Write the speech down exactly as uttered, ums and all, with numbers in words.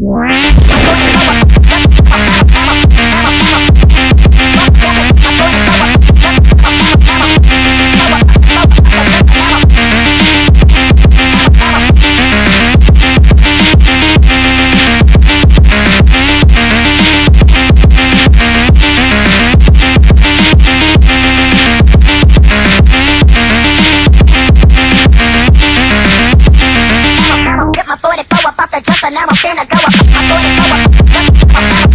Now I'm finna go up, up the jump, and now I'm finna go up. I'm going to go up, jump, up, up.